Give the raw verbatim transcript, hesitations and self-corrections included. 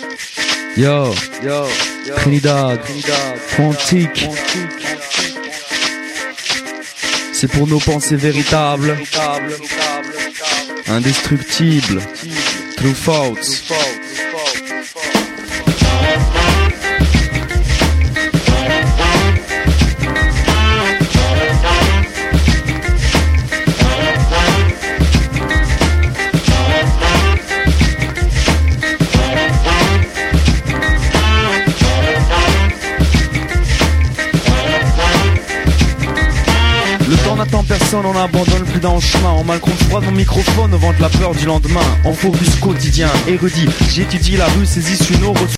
Yo, Yo, yo, Trinidad, Trinidad, Quantique, c'est pour nos pensées véritables, véritable, indestructibles, true faults. Le temps n'attend personne, on n'abandonne plus dans le chemin. On mal compte froid, mon microphone au vent de la peur du lendemain. En focus quotidien, érudit, j'étudie la rue, saisis sur nos ressources.